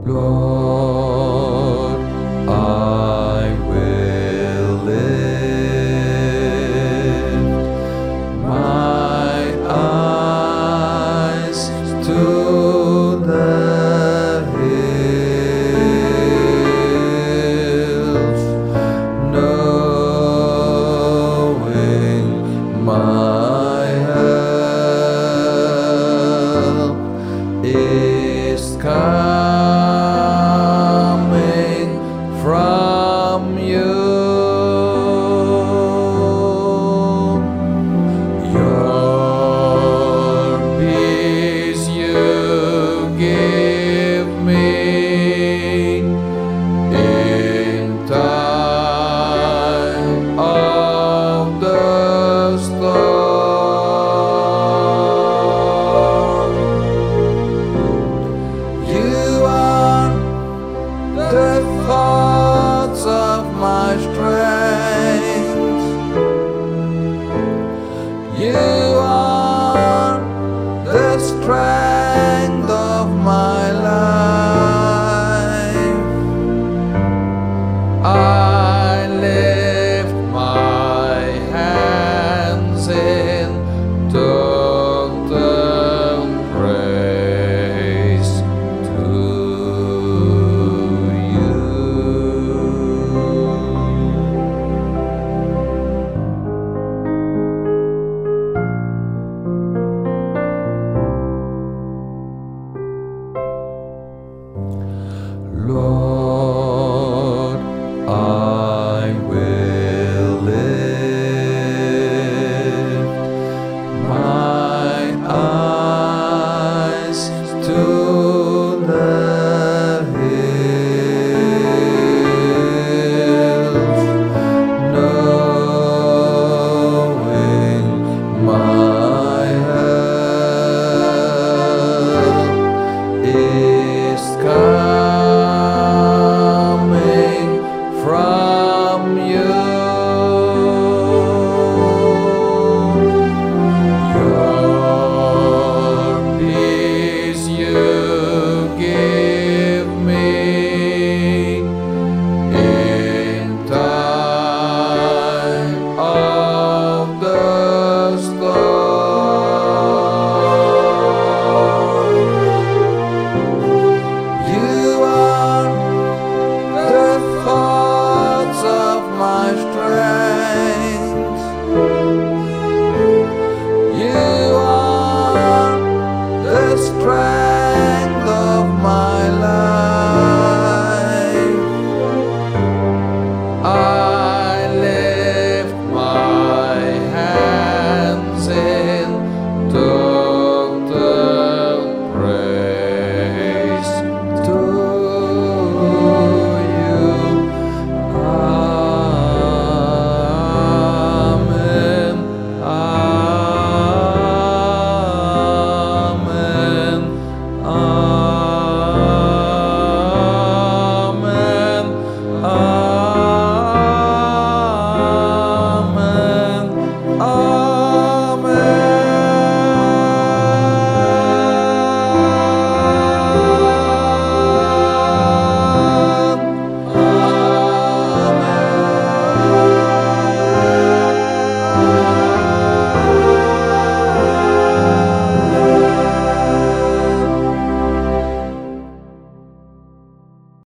Lord, I will lift my eyes to the hills, knowing my help is coming from you. Your peace you give me in time of the storm. You are the thoughts of my strength. You are the strength of my life. I lift my hands in total praise to you. Lord,